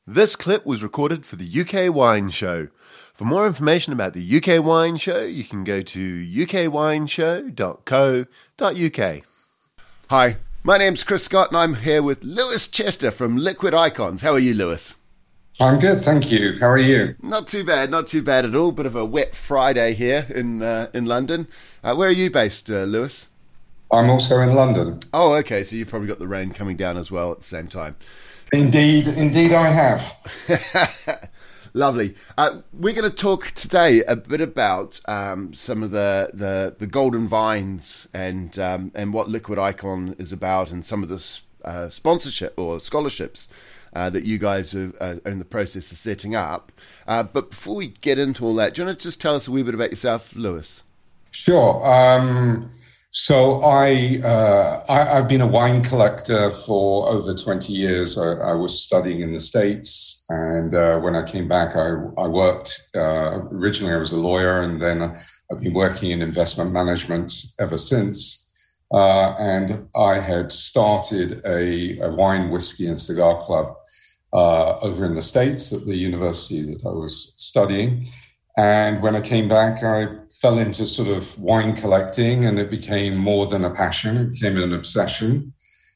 This clip was recorded for the UK Wine Show. For more information about the UK Wine Show, you can go to ukwineshow.co.uk. Hi, my name's Chris Scott and I'm here with Lewis Chester from Liquid Icons. How are you, Lewis? I'm good, thank you. How are you? Not too bad at all. Bit of a wet Friday here in London. Where are you based, Lewis? I'm also in London. Oh, okay, so you've probably got the rain coming down as well at the same time. Indeed I have. Lovely. We're going to talk today a bit about some of the golden vines and what Liquid Icon is about, and some of the sponsorship or scholarships that you guys are in the process of setting up. But before we get into all that, do you want to just tell us a wee bit about yourself, Lewis? Sure. So I've been a wine collector for over 20 years. I was studying in the States, and when I came back, I worked. Originally, I was a lawyer, and then I've been working in investment management ever since. And I had started a wine, whiskey, and cigar club over in the States at the university that I was studying. And when I came back, I fell into sort of wine collecting, and it became more than a passion. It became an obsession.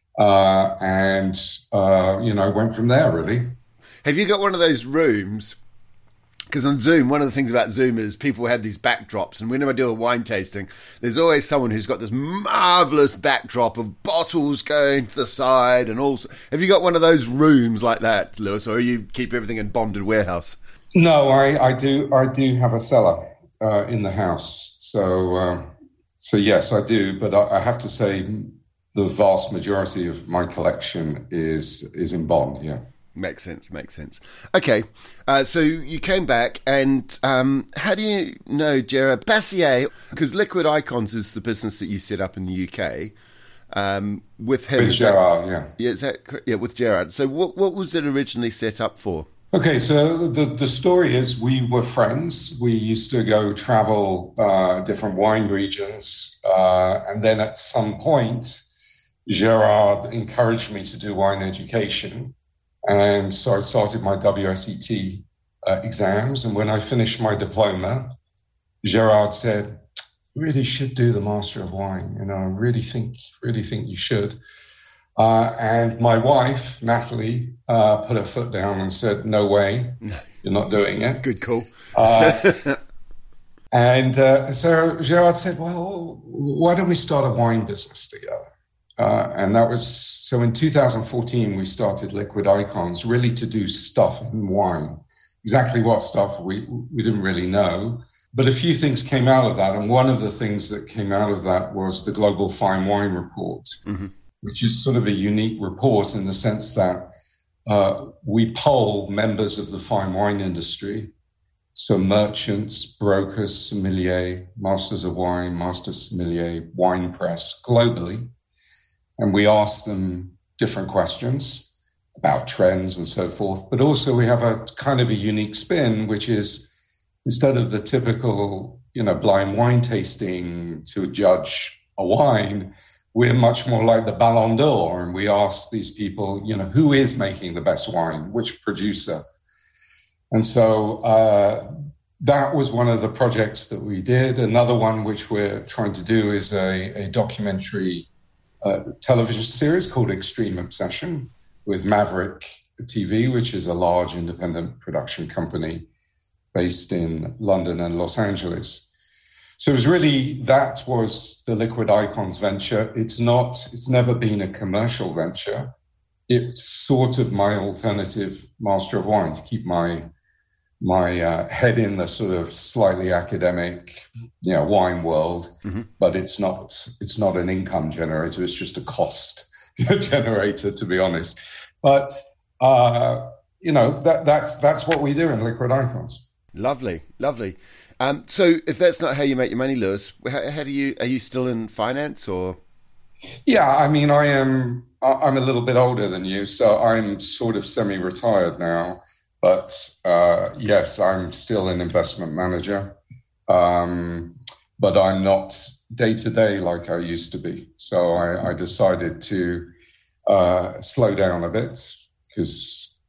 And went from there, really. Have you got one of those rooms? Because on Zoom, one of the things about Zoom is people have these backdrops. And whenever I do a wine tasting, there's always someone who's got this marvellous backdrop of bottles going to the side. And also, have you got one of those rooms like that, Lewis? Or you keep everything in bonded warehouse? No, I do have a cellar in the house. So yes, I do. But I have to say the vast majority of my collection is in bond, yeah. Makes sense. Okay, so you came back, and how do you know Gerard Bassier? Because Liquid Icons is the business that you set up in the UK with him. With Gerard, yeah. Yeah, is that correct? Yeah, with Gerard. So what was it originally set up for? Okay, so the story is we were friends. We used to go travel different wine regions. And then at some point, Gerard encouraged me to do wine education. And so I started my WSET exams. And when I finished my diploma, Gerard said, "You really should do the Master of Wine. I really think you should." And my wife, Natalie, put her foot down and said, "No way, you're not doing it." Good call. And so Gerard said, "Well, why don't we start a wine business together?" And that was, so in 2014, we started Liquid Icons, really to do stuff in wine. Exactly what stuff, we didn't really know. But a few things came out of that. And one of the things that came out of that was the Global Fine Wine Report, which is sort of a unique report in the sense that we poll members of the fine wine industry, so merchants, brokers, sommelier, masters of wine, master sommelier, wine press, globally. And we ask them different questions about trends and so forth. But also we have a kind of a unique spin, which is instead of the typical, blind wine tasting to judge a wine, we're much more like the Ballon d'Or, and we ask these people, who is making the best wine, which producer? And so that was one of the projects that we did. Another one which we're trying to do is a documentary television series called Extreme Obsession with Maverick TV, which is a large independent production company based in London and Los Angeles. So it was really, that was the Liquid Icons venture. It's never been a commercial venture. It's sort of my alternative Master of Wine to keep my head in the sort of slightly academic, wine world, but it's not an income generator. It's just a cost generator, to be honest. But that's what we do in Liquid Icons. Lovely. So if that's not how you make your money, Lewis, are you still in finance or? Yeah, I mean, I'm a little bit older than you, so I'm sort of semi-retired now. But yes, I'm still an investment manager, but I'm not day-to-day like I used to be. So I decided to slow down a bit because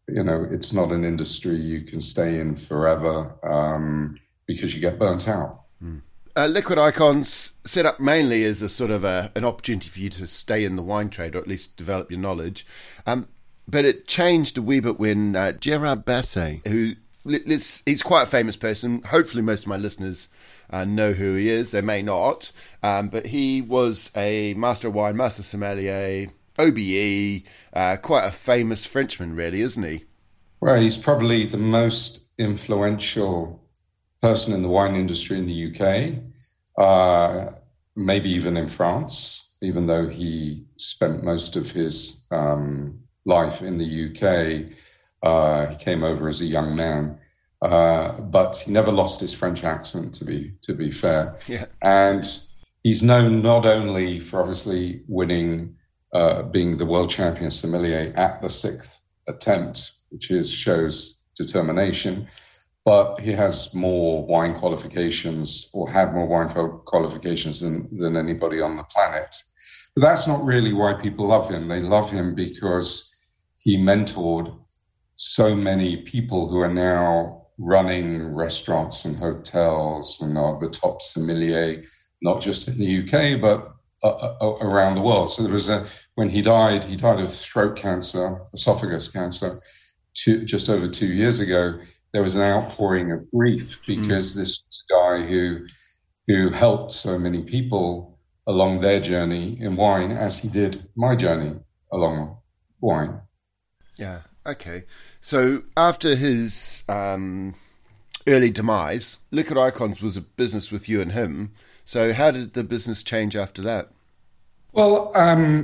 it's not an industry you can stay in forever because you get burnt out. Liquid Icons set up mainly as a sort of an opportunity for you to stay in the wine trade, or at least develop your knowledge. But it changed a wee bit when Gerard Basset, he's quite a famous person. Hopefully most of my listeners know who he is. They may not. But he was a master of wine, master sommelier, OBE, quite a famous Frenchman, really, isn't he? Well, he's probably the most influential person in the wine industry in the UK, maybe even in France, even though he spent most of his life in the UK. He came over as a young man, but he never lost his French accent, to be fair. Yeah. And he's known not only for obviously winning, being the world champion sommelier at the 6th attempt, which shows determination, but he has more wine qualifications, or had more wine qualifications than anybody on the planet. But that's not really why people love him. They love him because he mentored so many people who are now running restaurants and hotels and are the top sommelier, not just in the UK, but around the world. So there was when he died of throat cancer, esophagus cancer, just over 2 years ago. There was an outpouring of grief because this was a guy who helped so many people along their journey in wine, as he did my journey along wine. Yeah. Okay. So after his early demise, Liquid Icons was a business with you and him. So how did the business change after that? Well,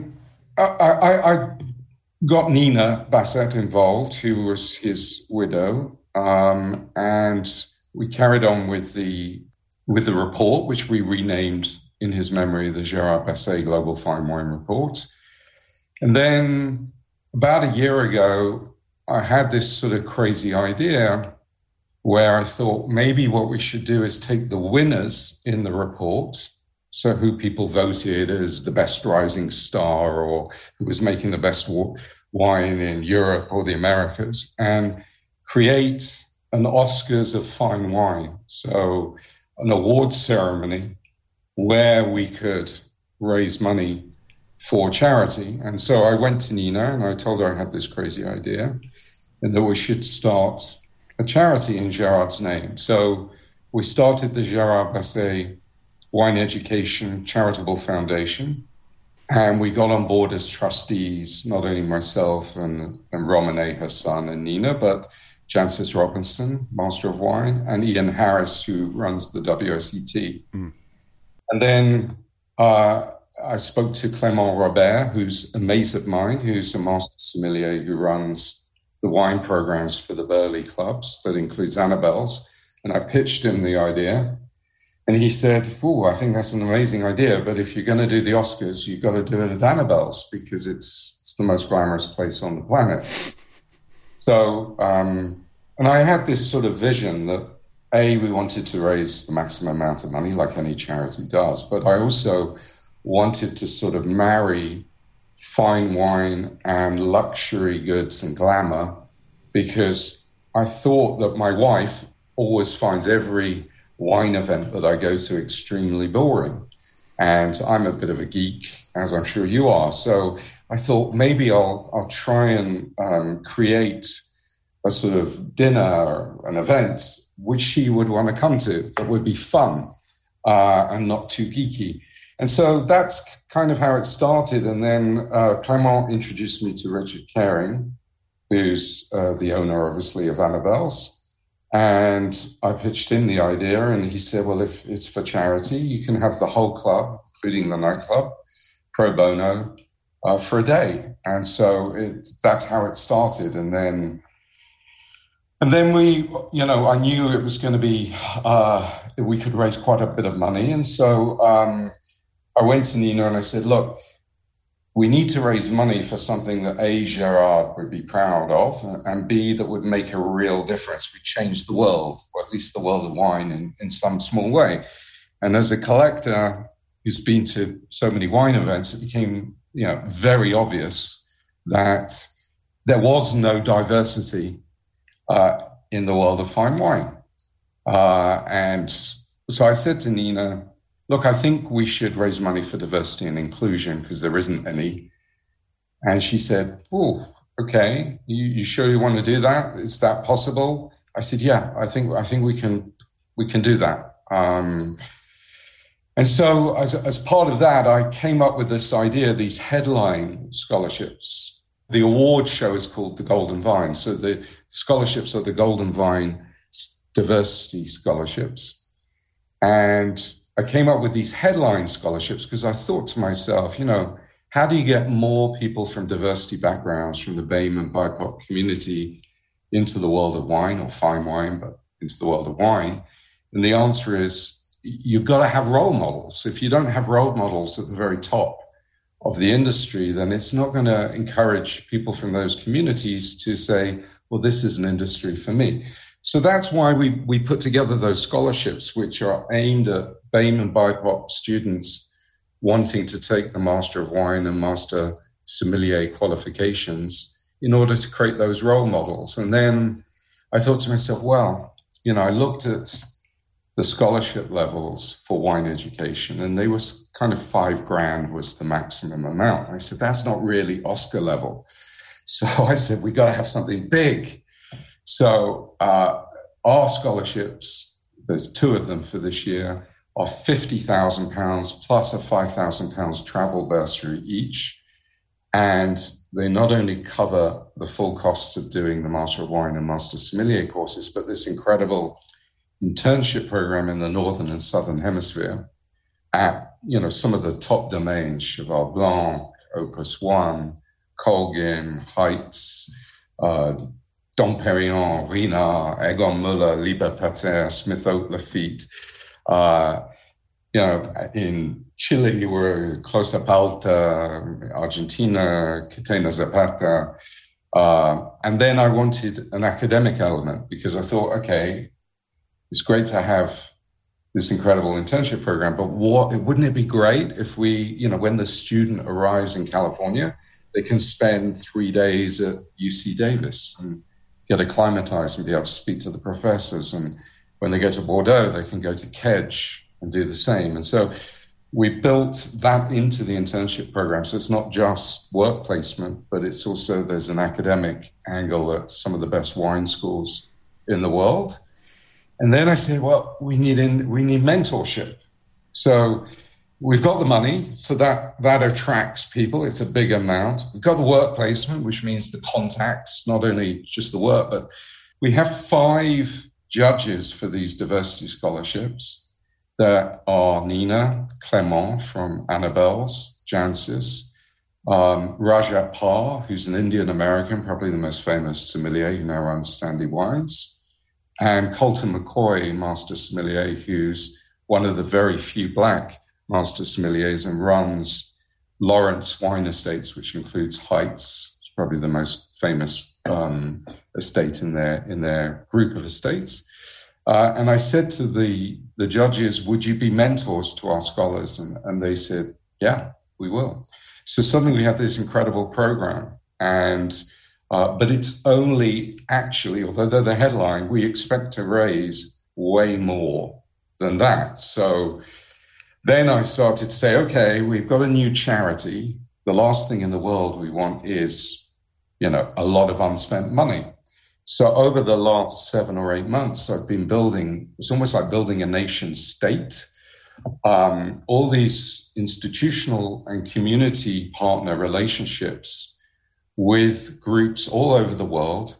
I got Nina Basset involved, who was his widow. And we carried on with the report, which we renamed in his memory the Gerard Basset Global Fine Wine Report. And then about a year ago, I had this sort of crazy idea where I thought maybe what we should do is take the winners in the report, so who people voted as the best rising star or who was making the best wine in Europe or the Americas, and create an Oscars of fine wine. So an awards ceremony where we could raise money for charity. And so I went to Nina and I told her I had this crazy idea and that we should start a charity in Gerard's name. So we started the Gerard Basset Wine Education Charitable Foundation. And we got on board as trustees, not only myself and Romane, her son, and Nina, but Jancis Robinson, Master of Wine, and Ian Harris, who runs the WSET. And then I spoke to Clément Robert, who's a mate of mine, who's a master sommelier who runs the wine programs for the Burley clubs, that includes Annabelle's. And I pitched him the idea. And he said, I think that's an amazing idea, but if you're going to do the Oscars, you've got to do it at Annabelle's because it's the most glamorous place on the planet. So, and I had this sort of vision that, we wanted to raise the maximum amount of money, like any charity does, but I also wanted to sort of marry fine wine and luxury goods and glamour, because I thought that my wife always finds every wine event that I go to extremely boring. And I'm a bit of a geek, as I'm sure you are. So I thought maybe I'll try and create a sort of dinner, an event, which she would want to come to, that would be fun and not too geeky. And so that's kind of how it started. And then Clément introduced me to Richard Caring, who's the owner, obviously, of Annabelle's. And I pitched him the idea, and he said, well, if it's for charity, you can have the whole club, including the nightclub, pro bono, for a day. And so that's how it started. And then we, I knew it was going to be, we could raise quite a bit of money. And so I went to Nina and I said, look, we need to raise money for something that A, Gerard would be proud of, and B, that would make a real difference. We change the world, or at least the world of wine in some small way. And as a collector who's been to so many wine events, it became, very obvious that there was no diversity in the world of fine wine. And so I said to Nina, look, I think we should raise money for diversity and inclusion because there isn't any. And she said, oh, okay, you sure you want to do that? Is that possible? I said, yeah, I think we can do that. And so as part of that, I came up with this idea, these headline scholarships. The award show is called the Golden Vine. So the scholarships are the Golden Vine Diversity Scholarships. And I came up with these headline scholarships because I thought to myself, how do you get more people from diversity backgrounds from the BAME and BIPOC community into the world of wine, or fine wine, but into the world of wine? And the answer is you've got to have role models. If you don't have role models at the very top of the industry, then it's not going to encourage people from those communities to say, well, this is an industry for me. So that's why we put together those scholarships, which are aimed at BAME and BIPOC students wanting to take the Master of Wine and Master Sommelier qualifications in order to create those role models. And then I thought to myself, well, I looked at the scholarship levels for wine education, and they was kind of $5,000 was the maximum amount. I said, that's not really Oscar level. So I said, we got to have something big. So our scholarships, there's 2 of them for this year, are £50,000 plus a £5,000 travel bursary each. And they not only cover the full costs of doing the Master of Wine and Master Sommelier courses, but this incredible internship program in the Northern and Southern Hemisphere at, some of the top domains, Cheval Blanc, Opus One, Colgin, Heights, Dom Perignon, Ruinart, Egon Müller, Liber Pater, Smith Oak Lafitte. In Chile, we're Closa Palta, Argentina, Catena Zapata. And then I wanted an academic element because I thought, okay, it's great to have this incredible internship program, but wouldn't it be great if we, when the student arrives in California, they can spend 3 days at UC Davis and get acclimatized and be able to speak to the professors. And when they go to Bordeaux, they can go to Kedge and do the same. And so we built that into the internship program. So it's not just work placement, but it's also, there's an academic angle at some of the best wine schools in the world. And then I said, well, we need mentorship. So we've got the money, so that attracts people. It's a big amount. We've got the work placement, which means the contacts, not only just the work, but we have 5 judges for these diversity scholarships. There are Nina Clement from Annabelle's, Jancis, Rajat Par, who's an Indian American, probably the most famous sommelier who now runs Standy Wines, and Colton McCoy, Master Sommelier, who's one of the very few Black Master Sommeliers and runs Lawrence Wine Estates, which includes Heights. It's probably the most famous estate in their group of estates. And I said to the judges, would you be mentors to our scholars? And they said, yeah, we will. So suddenly we have this incredible program. And but it's only actually, although they're the headline, we expect to raise way more than that. So then I started to say, okay, we've got a new charity. The last thing in the world we want is, a lot of unspent money. So over the last 7 or 8 months, I've been building, it's almost like building a nation state. All these institutional and community partner relationships with groups all over the world,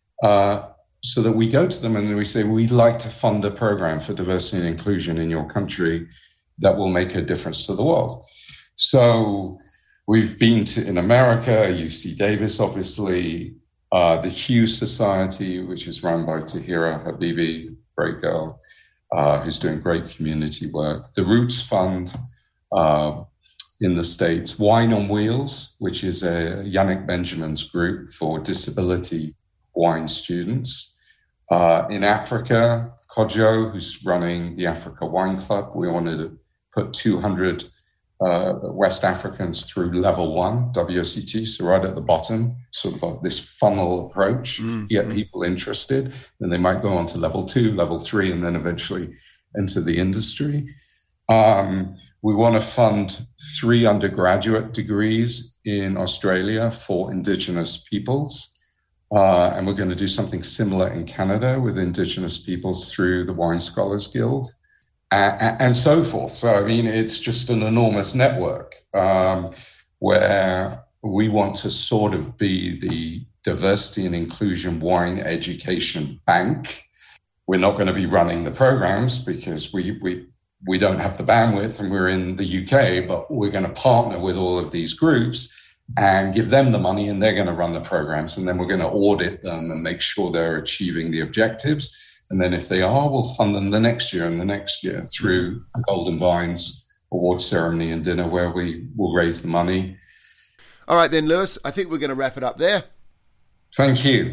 so that we go to them and we say, we'd like to fund a program for diversity and inclusion in your country that will make a difference to the world. So we've been in America, UC Davis, obviously, the Hughes Society, which is run by Tahira Habibi, great girl, who's doing great community work. The Roots Fund in the States. Wine on Wheels, which is a Yannick Benjamin's group for disability wine students. In Africa, Kojo, who's running the Africa Wine Club. We wanted to put 200 West Africans through level one, WSET, so right at the bottom, sort of this funnel approach, get people interested. Then they might go on to level two, level three, and then eventually enter the industry. We want to fund 3 undergraduate degrees in Australia for Indigenous peoples. And we're going to do something similar in Canada with Indigenous peoples through the Wine Scholars Guild, and so forth. So, I mean, it's just an enormous network where we want to sort of be the diversity and inclusion wine education bank. We're not going to be running the programs because we don't have the bandwidth and we're in the UK, but we're going to partner with all of these groups and give them the money, and they're going to run the programs, and then we're going to audit them and make sure they're achieving the objectives. And then if they are, we'll fund them the next year and the next year through the Golden Vines award ceremony and dinner, where we will raise the money. All right then, Lewis, I think we're going to wrap it up there. Thank you.